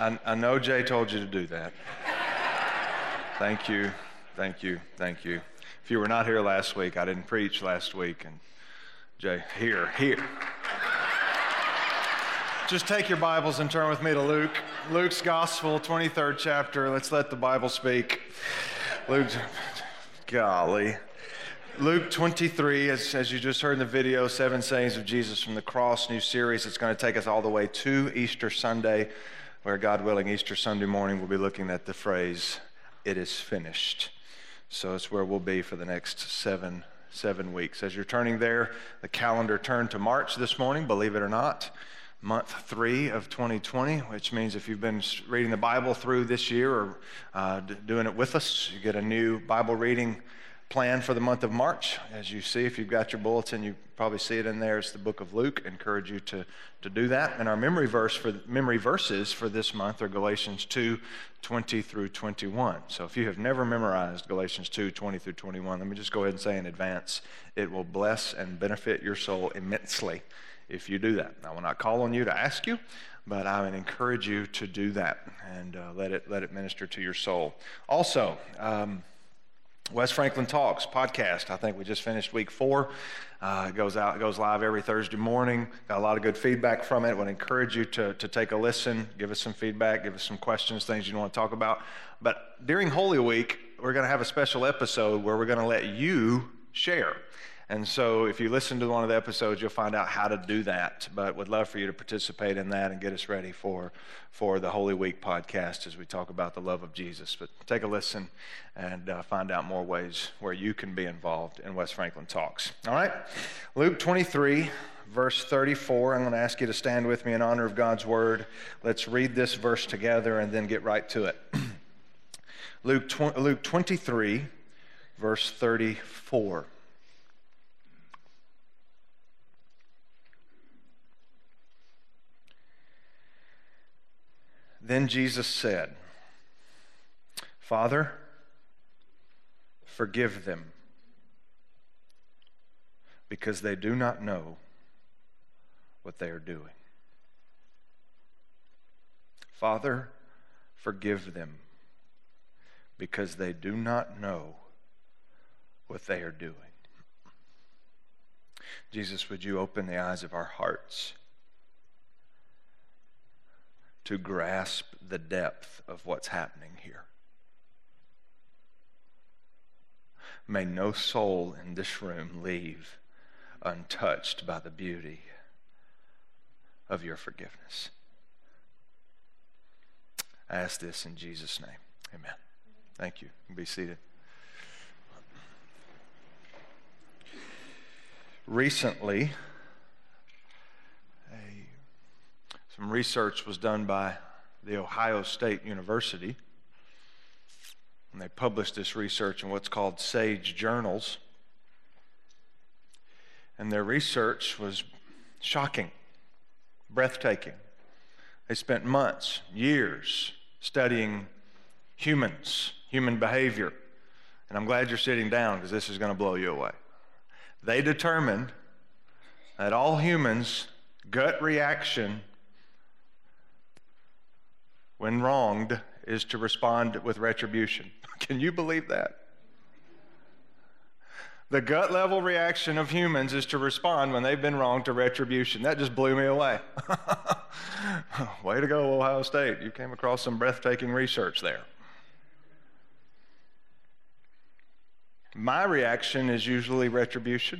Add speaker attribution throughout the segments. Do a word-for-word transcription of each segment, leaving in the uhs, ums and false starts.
Speaker 1: I, I know Jay told you to do that. Thank you, thank you, thank you. If you were not here last week, I didn't preach last week, and Jay, here, here. Just take your Bibles and turn with me to Luke. Luke's Gospel, twenty-third chapter. Let's let the Bible speak. Luke, golly. Luke twenty-three, as, as you just heard in the video, Seven Sayings of Jesus from the Cross, new series. It's going to take us all the way to Easter Sunday, where God willing, Easter Sunday morning, we'll be looking at the phrase, "It is finished." So it's where we'll be for the next seven, seven weeks. As you're turning there, the calendar turned to March this morning, believe it or not. Month three of twenty twenty, which means if you've been reading the Bible through this year or uh, d- doing it with us, you get a new Bible reading plan for the month of March. As you see, if you've got your bulletin, you probably see it in there. It's the book of Luke. I encourage you to, to do that. And our memory verse for memory verses for this month are Galatians two, twenty through twenty-one. So if you have never memorized Galatians two, twenty through twenty-one, let me just go ahead and say in advance, it will bless and benefit your soul immensely if you do that. I will not call on you to ask you, but I would encourage you to do that and uh, let it let it minister to your soul. Also, um, Wes Franklin Talks podcast. I think we just finished week four. Uh, it goes out, it goes live every Thursday morning. Got a lot of good feedback from it. I would encourage you to, to take a listen, give us some feedback, give us some questions, things you want to talk about. But during Holy Week, we're going to have a special episode where we're going to let you share. And so if you listen to one of the episodes, you'll find out how to do that. But would love for you to participate in that and get us ready for, for the Holy Week podcast as we talk about the love of Jesus. But take a listen and uh, find out more ways where you can be involved in Wes Franklin Talks. All right, Luke twenty-three, verse thirty-four. I'm going to ask you to stand with me in honor of God's word. Let's read this verse together and then get right to it. Luke, tw- Luke twenty-three, verse thirty-four. Then Jesus said, "Father, forgive them, because they do not know what they are doing." Father, forgive them, because they do not know what they are doing. Jesus, would you open the eyes of our hearts to grasp the depth of what's happening here? May no soul in this room leave untouched by the beauty of your forgiveness. I ask this in Jesus' name. Amen. Thank you. You can be seated. Recently, some research was done by the Ohio State University, and they published this research in what's called SAGE journals. And their research was shocking, breathtaking. They spent months, years studying humans, human behavior. And I'm glad you're sitting down because this is going to blow you away. They determined that all humans' gut reaction when wronged is to respond with retribution. Can you believe that? The gut level reaction of humans is to respond when they've been wronged to retribution. That just blew me away. Way to go, Ohio State. You came across some breathtaking research there. My reaction is usually retribution.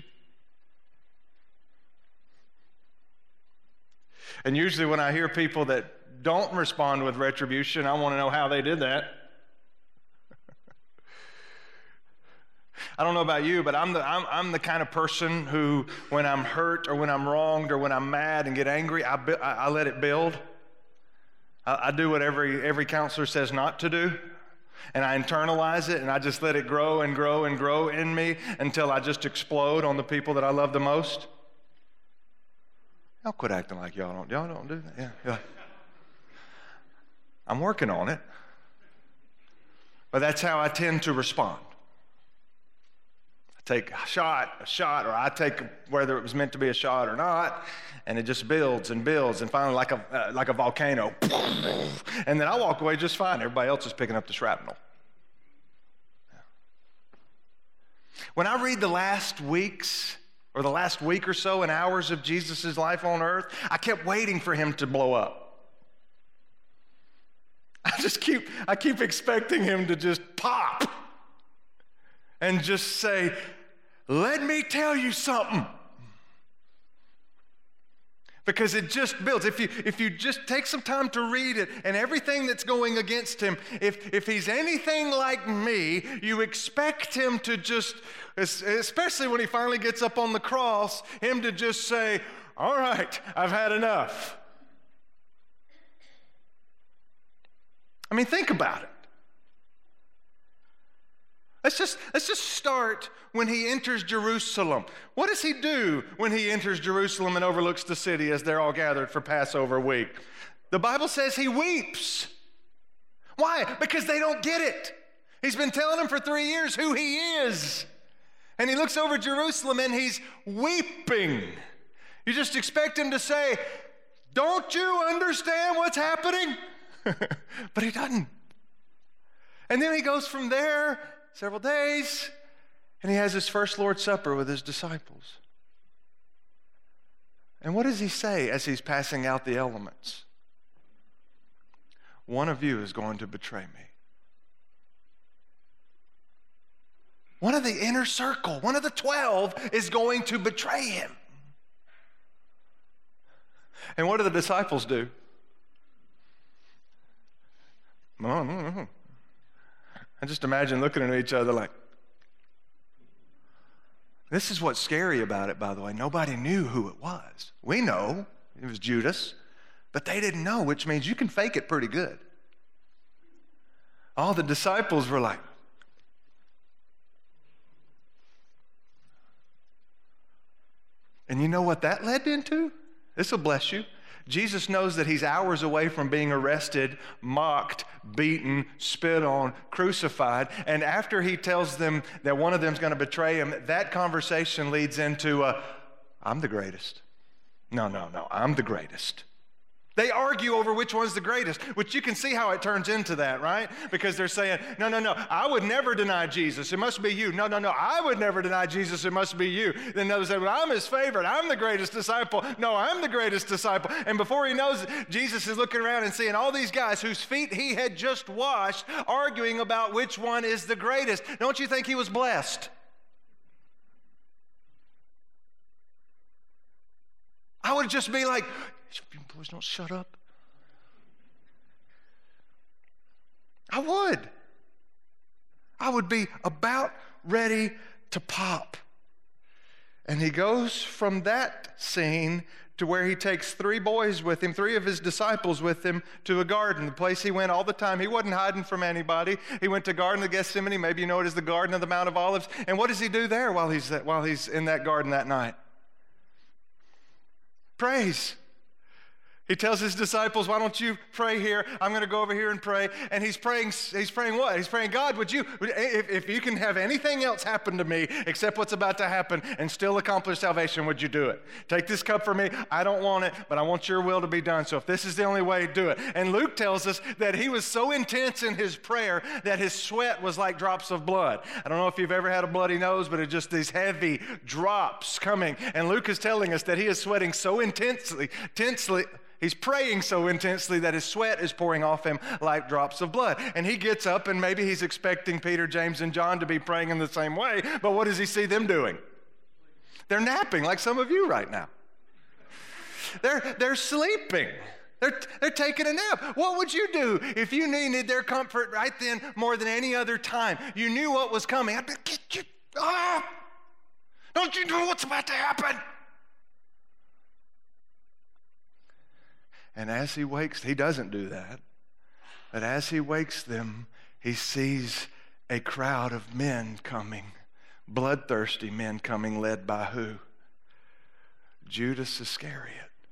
Speaker 1: And usually when I hear people that don't respond with retribution, I want to know how they did that. I don't know about you, but I'm the I'm, I'm the kind of person who, when I'm hurt or when I'm wronged or when I'm mad and get angry, I I, I let it build. I, I do what every every counselor says not to do, and I internalize it and I just let it grow and grow and grow in me until I just explode on the people that I love the most. Y'all quit acting like y'all don't y'all don't do that. Yeah, yeah. I'm working on it, but that's how I tend to respond. I take a shot, a shot, or I take whether it was meant to be a shot or not, and it just builds and builds, and finally like a, uh, like a volcano, and then I walk away just fine. Everybody else is picking up the shrapnel. When I read the last weeks, or the last week or so and hours of Jesus' life on earth, I kept waiting for him to blow up. I just keep, I keep expecting him to just pop and just say, let me tell you something. Because it just builds. If you, if you just take some time to read it and everything that's going against him, if, if he's anything like me, you expect him to just, especially when he finally gets up on the cross, him to just say, all right, I've had enough. I mean, think about it. Let's just, let's just start when he enters Jerusalem. What does he do when he enters Jerusalem and overlooks the city as they're all gathered for Passover week? The Bible says he weeps. Why? Because they don't get it. He's been telling them for three years who he is. And he looks over Jerusalem and he's weeping. You just expect him to say, don't you understand what's happening? But he doesn't. And then he goes from there several days, and he has his first Lord's Supper with his disciples. And what does he say as he's passing out the elements? One of you is going to betray me. One of the inner circle, one of the twelve, is going to betray him. And what do the disciples do? I just imagine looking at each other like, this is what's scary about it, by the way. Nobody knew who it was. We know it was Judas, but they didn't know, which means you can fake it pretty good. All the disciples were like, and you know what that led into? This will bless you. Jesus knows that he's hours away from being arrested, mocked, beaten, spit on, crucified. And after he tells them that one of them is going to betray him, that conversation leads into, uh, I'm the greatest. No, no, no, I'm the greatest. They argue over which one's the greatest, which you can see how it turns into that, right? Because they're saying, no, no, no, I would never deny Jesus. It must be you. No, no, no, I would never deny Jesus. It must be you. Then others say, well, I'm his favorite. I'm the greatest disciple. No, I'm the greatest disciple. And before he knows it, Jesus is looking around and seeing all these guys whose feet he had just washed, arguing about which one is the greatest. Don't you think he was blessed? I would just be like, boys, don't shut up. I would. I would be about ready to pop. And he goes from that scene to where he takes three boys with him, three of his disciples with him, to a garden, the place he went all the time. He wasn't hiding from anybody. He went to Garden of Gethsemane. Maybe you know it as the Garden of the Mount of Olives. And what does he do there while he's, while he's in that garden that night? Praise. He tells his disciples, why don't you pray here? I'm going to go over here and pray. And he's praying, he's praying what? He's praying, God, would you, if, if you can have anything else happen to me except what's about to happen and still accomplish salvation, would you do it? Take this cup from me. I don't want it, but I want your will to be done. So if this is the only way, do it. And Luke tells us that he was so intense in his prayer that his sweat was like drops of blood. I don't know if you've ever had a bloody nose, but it's just these heavy drops coming. And Luke is telling us that he is sweating so intensely, intensely, he's praying so intensely that his sweat is pouring off him like drops of blood. And he gets up, and maybe he's expecting Peter, James, and John to be praying in the same way, but what does he see them doing? They're napping like some of you right now. They're, they're sleeping. They're, they're taking a nap. What would you do if you needed their comfort right then more than any other time? You knew what was coming. I'd be, get you, ah! Don't you know what's about to happen? And as he wakes, he doesn't do that. But as he wakes them, he sees a crowd of men coming, bloodthirsty men coming, led by who? Judas Iscariot.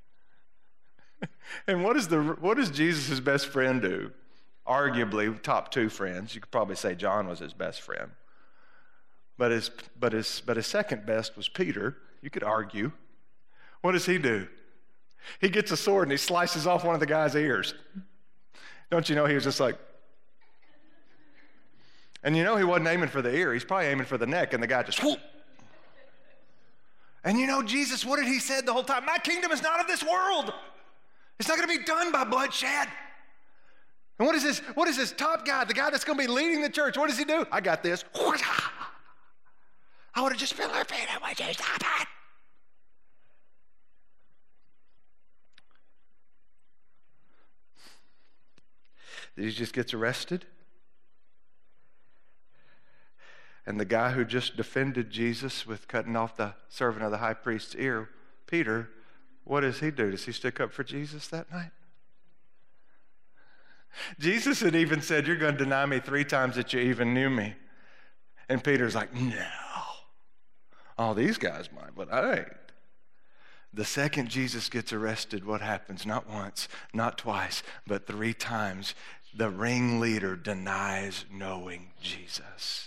Speaker 1: And what is the what does Jesus' best friend do? Arguably, top two friends. You could probably say John was his best friend. But his, but his, but his second best was Peter. You could argue. What does he do? He gets a sword and he slices off one of the guy's ears. Don't you know he was just like, and you know he wasn't aiming for the ear. He's probably aiming for the neck, and the guy just whoop. And you know Jesus, what did he say the whole time? My kingdom is not of this world. It's not going to be done by bloodshed. And what is this? What is this top guy, the guy that's going to be leading the church? What does he do? I got this. I would have just been like, Peter, would you stop it? He just gets arrested. And the guy who just defended Jesus with cutting off the servant of the high priest's ear, Peter, what does he do? Does he stick up for Jesus that night? Jesus had even said, you're going to deny me three times that you even knew me. And Peter's like, no. Oh, these guys might, but I ain't. The second Jesus gets arrested, what happens? Not once, not twice, but three times. The ringleader denies knowing Jesus.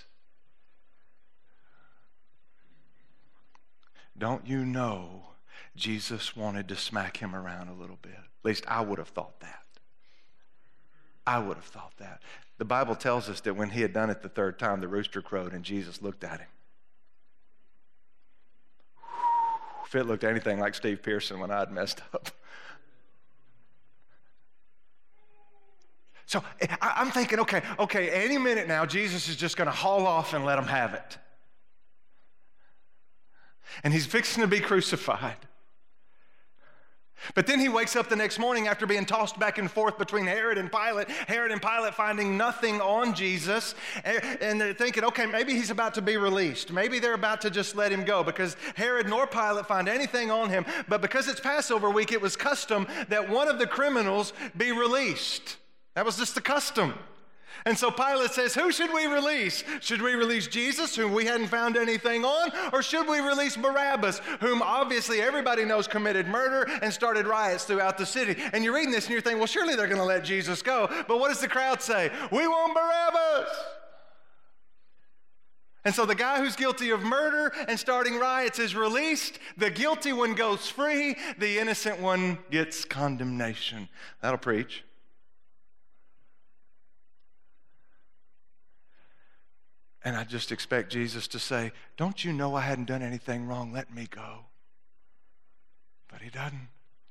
Speaker 1: Don't you know Jesus wanted to smack him around a little bit? At least I would have thought that. I would have thought that. The Bible tells us that when he had done it the third time, the rooster crowed and Jesus looked at him. If it looked anything like Steve Pearson when I'd messed up. So I'm thinking, okay, okay, any minute now, Jesus is just going to haul off and let him have it. And he's fixing to be crucified. But then he wakes up the next morning after being tossed back and forth between Herod and Pilate. Herod and Pilate finding nothing on Jesus. And they're thinking, okay, maybe he's about to be released. Maybe they're about to just let him go because Herod nor Pilate find anything on him. But because it's Passover week, it was custom that one of the criminals be released. That was just the custom. And so Pilate says, who should we release? Should we release Jesus, whom we hadn't found anything on? Or should we release Barabbas, whom obviously everybody knows committed murder and started riots throughout the city? And you're reading this and you're thinking, well, surely they're going to let Jesus go. But what does the crowd say? We want Barabbas. And so the guy who's guilty of murder and starting riots is released. The guilty one goes free. The innocent one gets condemnation. That'll preach. And I just expect Jesus to say, don't you know I hadn't done anything wrong? Let me go. But he doesn't.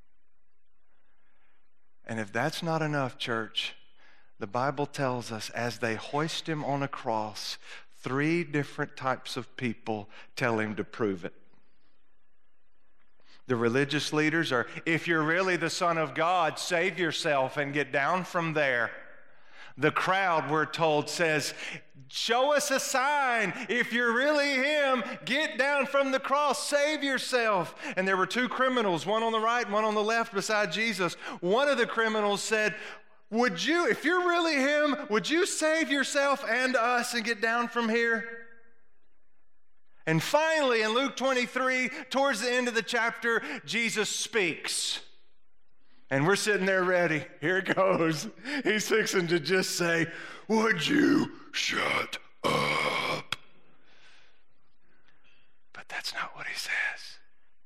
Speaker 1: And if that's not enough, church, the Bible tells us as they hoist him on a cross, three different types of people tell him to prove it. The religious leaders are, if you're really the Son of God, save yourself and get down from there. The crowd, we're told, says, show us a sign. If you're really him, get down from the cross, save yourself. And there were two criminals, one on the right and one on the left beside Jesus. One of the criminals said, would you, if you're really him, would you save yourself and us and get down from here? And finally, in Luke twenty-three, towards the end of the chapter, Jesus speaks. And we're sitting there ready. Here it goes. He's fixing to just say, would you shut up? But that's not what he says.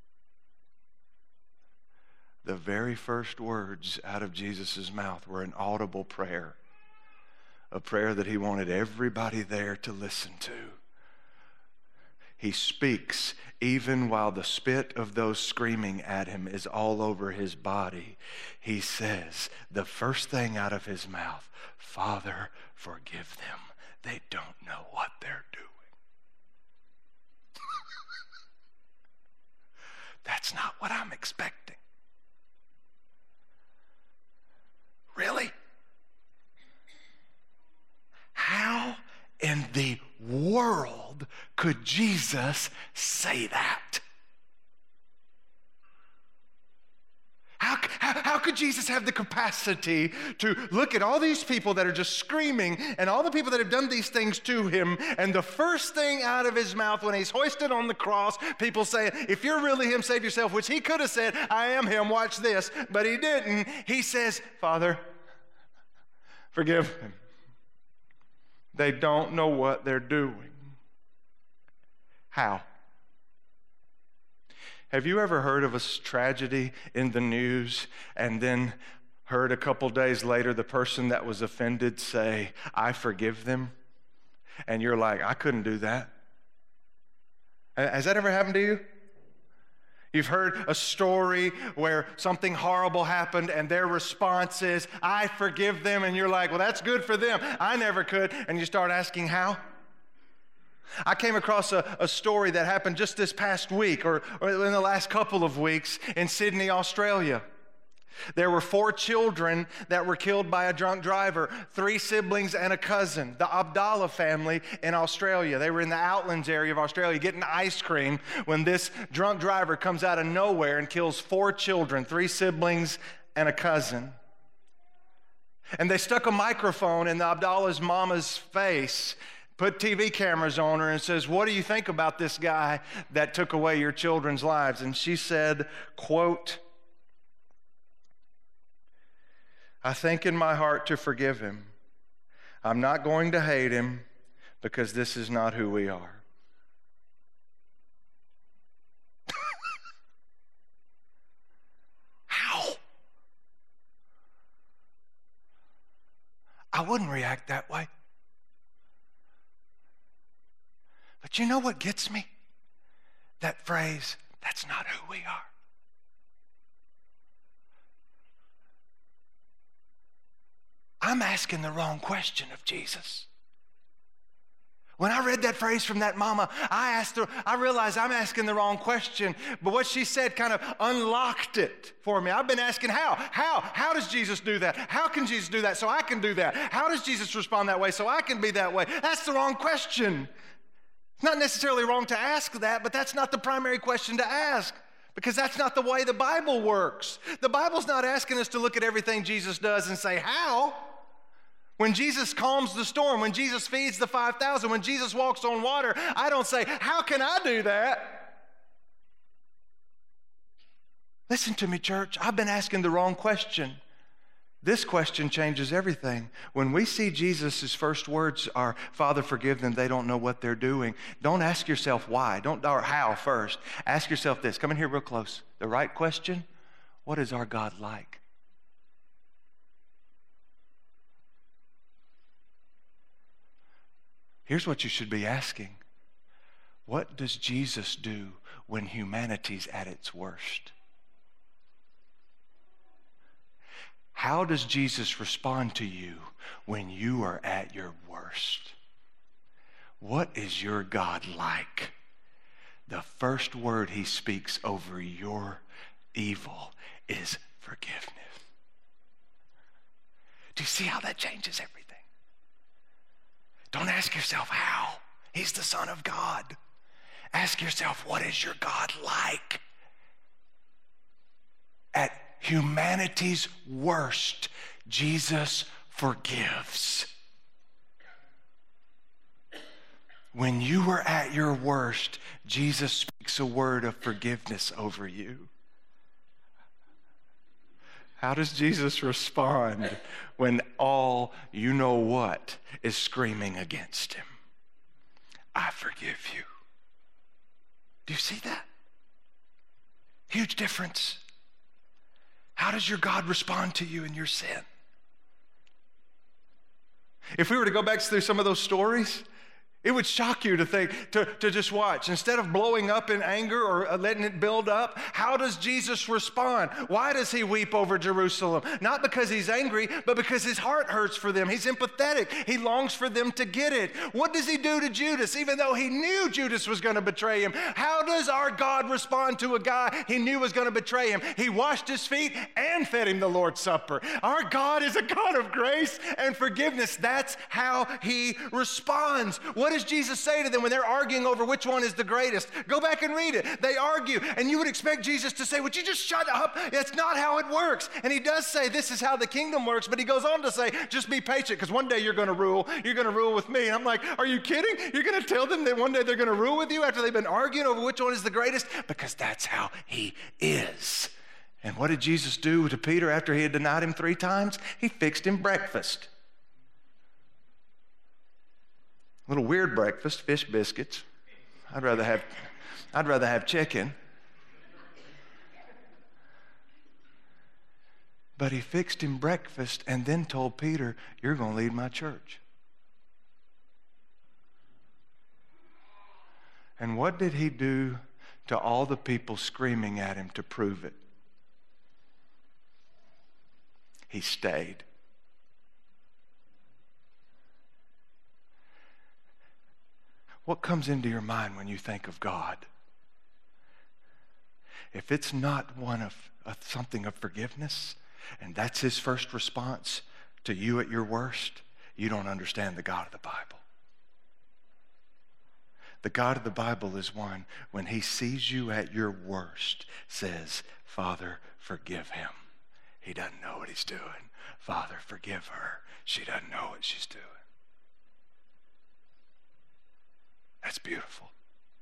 Speaker 1: The very first words out of Jesus' mouth were an audible prayer, a prayer that he wanted everybody there to listen to. He speaks even while the spit of those screaming at him is all over his body. He says, the first thing out of his mouth, Father, forgive them. They don't know what they're doing. That's not what I'm expecting. Really? How in the world could Jesus say that? How, how, how could Jesus have the capacity to look at all these people that are just screaming and all the people that have done these things to him, and the first thing out of his mouth when he's hoisted on the cross, people say, if you're really him, save yourself, which he could have said, I am him, watch this, but he didn't. He says, Father, forgive them. They don't know what they're doing. How? Have you ever heard of a tragedy in the news and then heard a couple days later the person that was offended say, I forgive them? And you're like, I couldn't do that. Has that ever happened to you? You've heard a story where something horrible happened and their response is, I forgive them. And you're like, well, that's good for them. I never could. And you start asking how? I came across a, a story that happened just this past week or, or in the last couple of weeks in Sydney, Australia. There were four children that were killed by a drunk driver, three siblings and a cousin, the Abdallah family in Australia. They were in the Outlands area of Australia getting ice cream when this drunk driver comes out of nowhere and kills four children, three siblings and a cousin. And they stuck a microphone in the Abdallah's mama's face, put T V cameras on her and says, what do you think about this guy that took away your children's lives? And she said, quote, I think in my heart to forgive him. I'm not going to hate him because this is not who we are. How? I wouldn't react that way. But you know what gets me? That phrase, that's not who we are. I'm asking the wrong question of Jesus. When I read that phrase from that mama, I asked her, I realized I'm asking the wrong question, but what she said kind of unlocked it for me. I've been asking how? How? How does Jesus do that? How can Jesus do that so I can do that? How does Jesus respond that way so I can be that way? That's the wrong question. It's not necessarily wrong to ask that, but that's not the primary question to ask because that's not the way the Bible works. The Bible's not asking us to look at everything Jesus does and say, how? When Jesus calms the storm, when Jesus feeds the five thousand, when Jesus walks on water, I don't say, how can I do that? Listen to me, church. I've been asking the wrong question. This question changes everything. When we see Jesus' first words are, Father, forgive them, they don't know what they're doing. Don't ask yourself why, don't or how first. Ask yourself this. Come in here real close. The right question, what is our God like? Here's what you should be asking. What does Jesus do when humanity's at its worst? How does Jesus respond to you when you are at your worst? What is your God like? The first word he speaks over your evil is forgiveness. Do you see how that changes everything? Don't ask yourself how. He's the Son of God. Ask yourself, what is your God like? At humanity's worst, Jesus forgives. When you were at your worst, Jesus speaks a word of forgiveness over you. How does Jesus respond when all you know what is screaming against him? I forgive you. Do you see that? Huge difference. How does your God respond to you in your sin? If we were to go back through some of those stories, it would shock you to think, to, to just watch. Instead of blowing up in anger or letting it build up, how does Jesus respond? Why does he weep over Jerusalem? Not because he's angry, but because his heart hurts for them. He's empathetic. He longs for them to get it. What does he do to Judas, even though he knew Judas was going to betray him? How does our God respond to a guy he knew was going to betray him? He washed his feet and fed him the Lord's Supper. Our God is a God of grace and forgiveness. That's how he responds. What What does Jesus say to them when they're arguing over which one is the greatest? Go back and read it. They argue, and you would expect Jesus to say, would you just shut up? That's not how it works. And he does say this is how the kingdom works, but he goes on to say, just be patient, because one day you're going to rule. You're going to rule with me. And I'm like, are you kidding? You're going to tell them that one day they're going to rule with you after they've been arguing over which one is the greatest? Because that's how he is. And what did Jesus do to Peter after he had denied him three times? He fixed him breakfast. Little weird breakfast, fish biscuits, I'd rather have, I'd rather have chicken. But he fixed him breakfast and then told Peter, you're going to lead my church. And what did he do to all the people screaming at him to prove it? He stayed. What comes into your mind when you think of God? If it's not one of, of something of forgiveness, and that's his first response to you at your worst, you don't understand the God of the Bible. The God of the Bible is one, when he sees you at your worst, says, Father, forgive him. He doesn't know what he's doing. Father, forgive her. She doesn't know what she's doing. That's beautiful.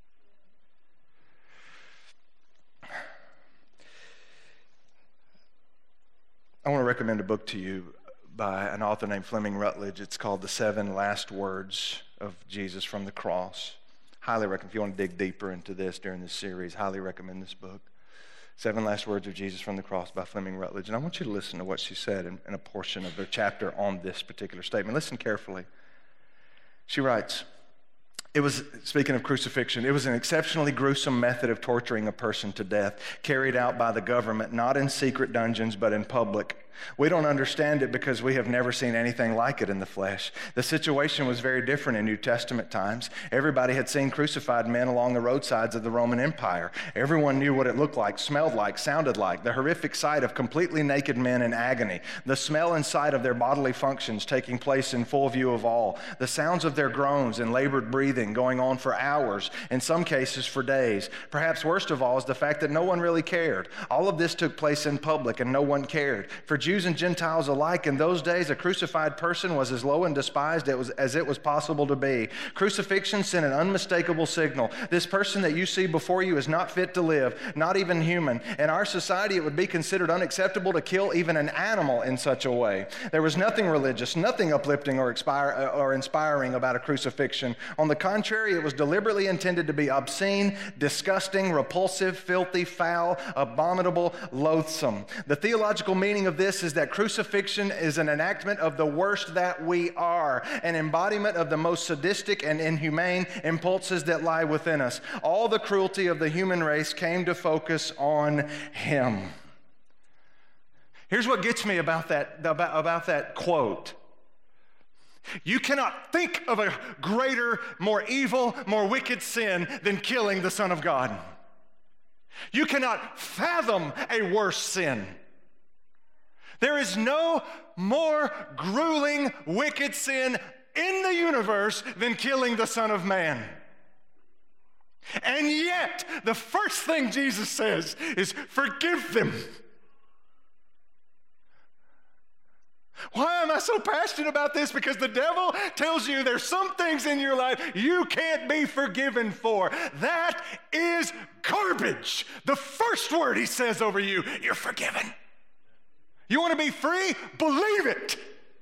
Speaker 1: I want to recommend a book to you by an author named Fleming Rutledge. It's called The Seven Last Words of Jesus from the Cross. Highly recommend, if you want to dig deeper into this during this series, highly recommend this book. Seven Last Words of Jesus from the Cross by Fleming Rutledge. And I want you to listen to what she said in, in a portion of the chapter on this particular statement. Listen carefully. She writes, it was, speaking of crucifixion, it was an exceptionally gruesome method of torturing a person to death, carried out by the government, not in secret dungeons, but in public. We don't understand it because we have never seen anything like it in the flesh. The situation was very different in New Testament times. Everybody had seen crucified men along the roadsides of the Roman Empire. Everyone knew what it looked like, smelled like, sounded like. The horrific sight of completely naked men in agony. The smell and sight of their bodily functions taking place in full view of all. The sounds of their groans and labored breathing going on for hours, in some cases for days. Perhaps worst of all is the fact that no one really cared. All of this took place in public and no one cared. For Jews and Gentiles alike, in those days, a crucified person was as low and despised as it was possible to be. Crucifixion sent an unmistakable signal. This person that you see before you is not fit to live, not even human. In our society, it would be considered unacceptable to kill even an animal in such a way. There was nothing religious, nothing uplifting or, expire, or inspiring about a crucifixion. On the contrary, it was deliberately intended to be obscene, disgusting, repulsive, filthy, foul, abominable, loathsome. The theological meaning of this is that crucifixion is an enactment of the worst that we are, an embodiment of the most sadistic and inhumane impulses that lie within us. All the cruelty of the human race came to focus on him. Here's what gets me about that, about, about that quote. You cannot think of a greater, more evil, more wicked sin than killing the Son of God. You cannot fathom a worse sin. There is no more grueling, wicked sin in the universe than killing the Son of Man. And yet, the first thing Jesus says is, forgive them. Why am I so passionate about this? Because the devil tells you there's some things in your life you can't be forgiven for. That is garbage. The first word he says over you, you're forgiven. You want to be free? Believe it.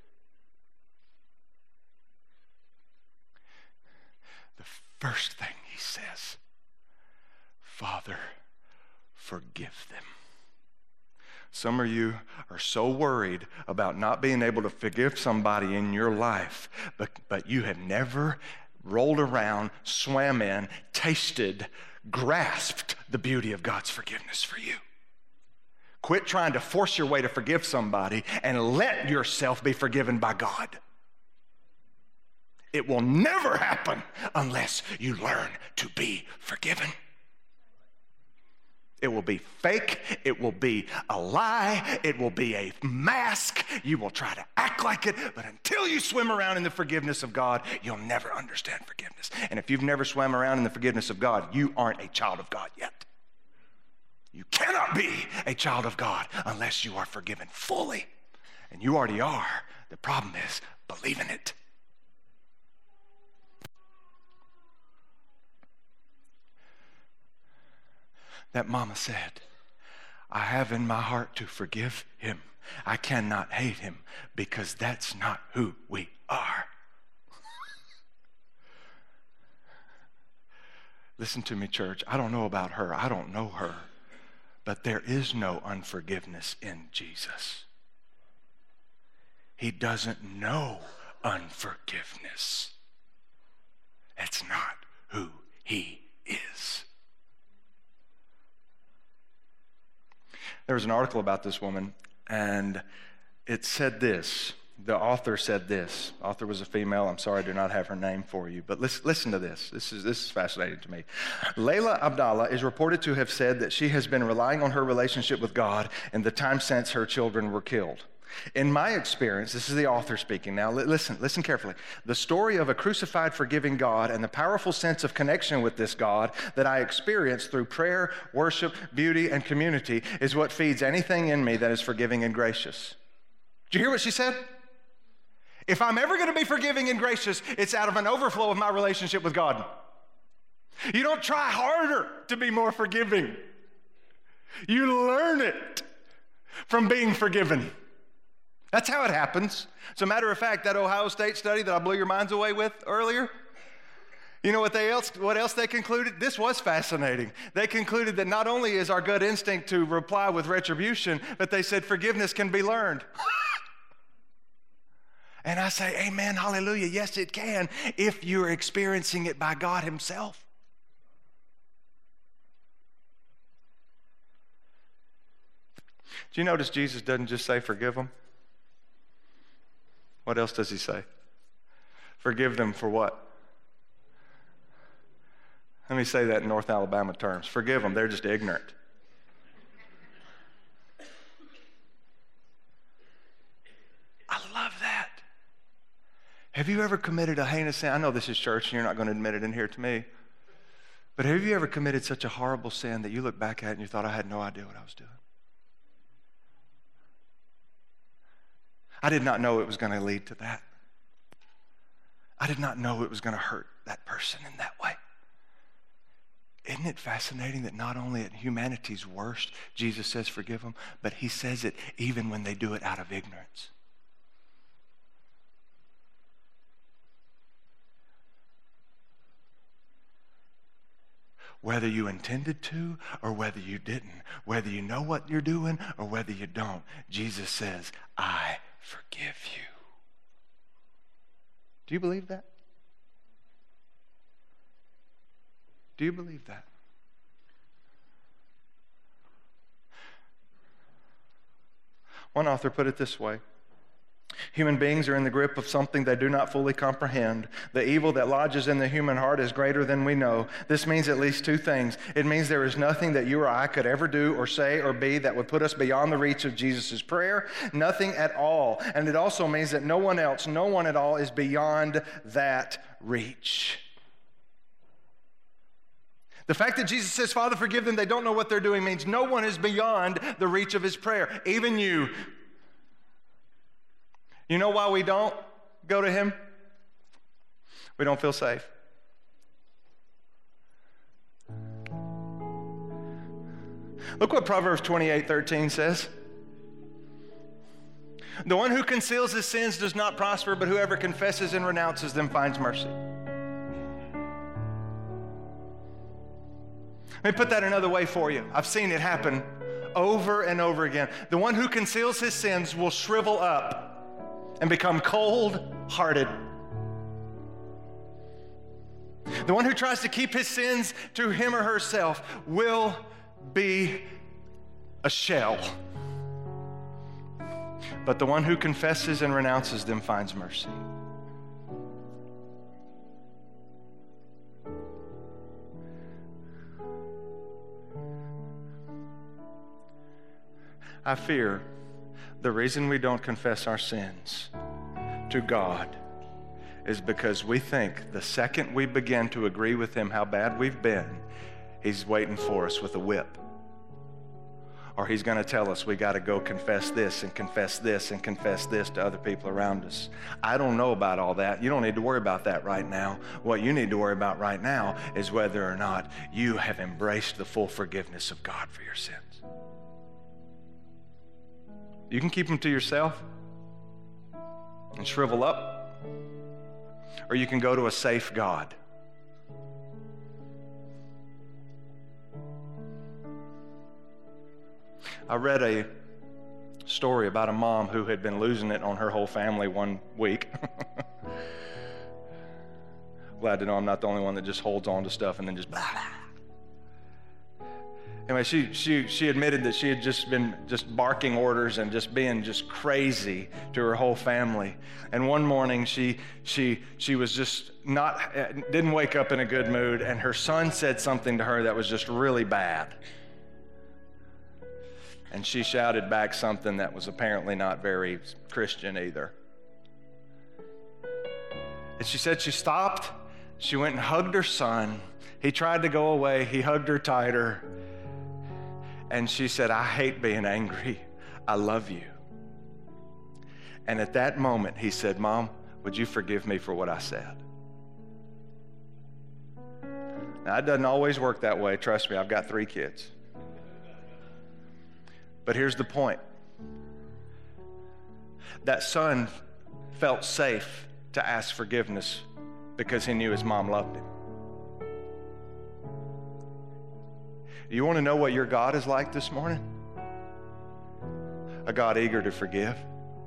Speaker 1: The first thing he says, Father, forgive them. Some of you are so worried about not being able to forgive somebody in your life, but, but you have never rolled around, swam in, tasted, grasped the beauty of God's forgiveness for you. Quit trying to force your way to forgive somebody and let yourself be forgiven by God. It will never happen unless you learn to be forgiven. It will be fake. It will be a lie. It will be a mask. You will try to act like it, but until you swim around in the forgiveness of God, you'll never understand forgiveness. And if you've never swam around in the forgiveness of God, you aren't a child of God yet. You cannot be a child of God unless you are forgiven fully. And you already are. The problem is believing it. That mama said, I have in my heart to forgive him. I cannot hate him because that's not who we are. Listen to me, church. I don't know about her. I don't know her. But there is no unforgiveness in Jesus. He doesn't know unforgiveness. It's not who he is. There was an article about this woman, and it said this. The author said this. The author was a female. I'm sorry I do not have her name for you. But listen, listen to this. This is, this is fascinating to me. Layla Abdallah is reported to have said that she has been relying on her relationship with God in the time since her children were killed. In my experience, this is the author speaking now, listen, listen carefully. The story of a crucified, forgiving God and the powerful sense of connection with this God that I experience through prayer, worship, beauty, and community is what feeds anything in me that is forgiving and gracious. Did you hear what she said? If I'm ever going to be forgiving and gracious, it's out of an overflow of my relationship with God. You don't try harder to be more forgiving. You learn it from being forgiven. That's how it happens. As a matter of fact, that Ohio State study that I blew your minds away with earlier, you know what they else, what else they concluded? This was fascinating. They concluded that not only is our gut instinct to reply with retribution, but they said forgiveness can be learned. And I say, amen, hallelujah. Yes, it can if you're experiencing it by God himself. Do you notice Jesus doesn't just say forgive them? What else does he say? Forgive them for what? Let me say that in North Alabama terms. Forgive them, they're just ignorant. I love that. Have you ever committed a heinous sin? I know this is church and you're not going to admit it in here to me. But have you ever committed such a horrible sin that you look back at it and you thought, I had no idea what I was doing? I did not know it was going to lead to that. I did not know it was going to hurt that person in that way. Isn't it fascinating that not only at humanity's worst, Jesus says forgive them, but he says it even when they do it out of ignorance. Whether you intended to or whether you didn't, whether you know what you're doing or whether you don't, Jesus says, I forgive you. Do you believe that? Do you believe that? One author put it this way. Human beings are in the grip of something they do not fully comprehend. The evil that lodges in the human heart is greater than we know. This means at least two things. It means there is nothing that you or I could ever do or say or be that would put us beyond the reach of Jesus' prayer. Nothing at all. And it also means that no one else, no one at all is beyond that reach. The fact that Jesus says, Father, forgive them, they don't know what they're doing, means no one is beyond the reach of his prayer, even you. You know why we don't go to him? We don't feel safe. Look what Proverbs twenty-eight thirteen says. The one who conceals his sins does not prosper, but whoever confesses and renounces them finds mercy. Let me put that another way for you. I've seen it happen over and over again. The one who conceals his sins will shrivel up and become cold-hearted. The one who tries to keep his sins to him or herself will be a shell. But the one who confesses and renounces them finds mercy. I fear the reason we don't confess our sins to God is because we think the second we begin to agree with him how bad we've been, he's waiting for us with a whip. Or he's going to tell us we got to go confess this and confess this and confess this to other people around us. I don't know about all that. You don't need to worry about that right now. What you need to worry about right now is whether or not you have embraced the full forgiveness of God for your sins. You can keep them to yourself and shrivel up, or you can go to a safe God I read a story about a mom who had been losing it on her whole family one week. Glad to know I'm not the only one that just holds on to stuff and then just blah, blah. Anyway, she, she, she admitted that she had just been just barking orders and just being just crazy to her whole family. And one morning she, she, she was just not, didn't wake up in a good mood, and her son said something to her that was just really bad. And she shouted back something that was apparently not very Christian either. And she said she stopped, she went and hugged her son. He tried to go away, he hugged her tighter. And she said, I hate being angry. I love you. And at that moment, he said, Mom, would you forgive me for what I said? Now, it doesn't always work that way. Trust me, I've got three kids. But here's the point. That son felt safe to ask forgiveness because he knew his mom loved him. You want to know what your God is like this morning? A God eager to forgive.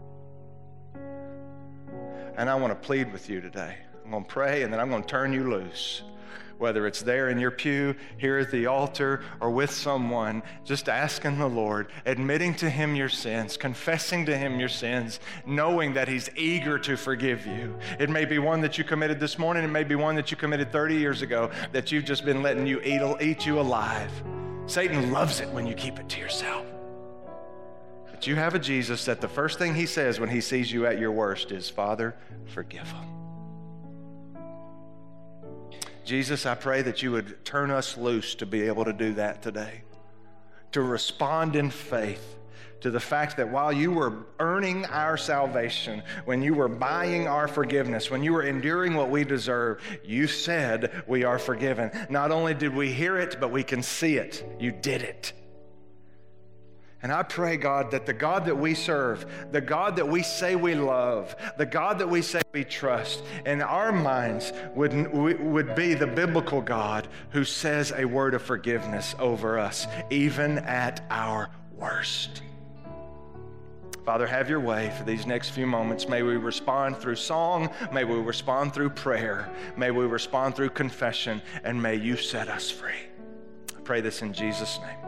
Speaker 1: And I want to plead with you today. I'm going to pray, and then I'm going to turn you loose. Whether it's there in your pew, here at the altar, or with someone, just asking the Lord, admitting to Him your sins, confessing to Him your sins, knowing that He's eager to forgive you. It may be one that you committed this morning. It may be one that you committed thirty years ago that you've just been letting you eat, eat you alive. Satan loves it when you keep it to yourself. But you have a Jesus that the first thing He says when He sees you at your worst is, Father, forgive them. Jesus, I pray that you would turn us loose to be able to do that today, to respond in faith to the fact that while you were earning our salvation, when you were buying our forgiveness, when you were enduring what we deserve, you said we are forgiven. Not only did we hear it, but we can see it. You did it. And I pray, God, that the God that we serve, the God that we say we love, the God that we say we trust, in our minds would, would be the biblical God who says a word of forgiveness over us, even at our worst. Father, have your way for these next few moments. May we respond through song. May we respond through prayer. May we respond through confession. And may you set us free. I pray this in Jesus' name.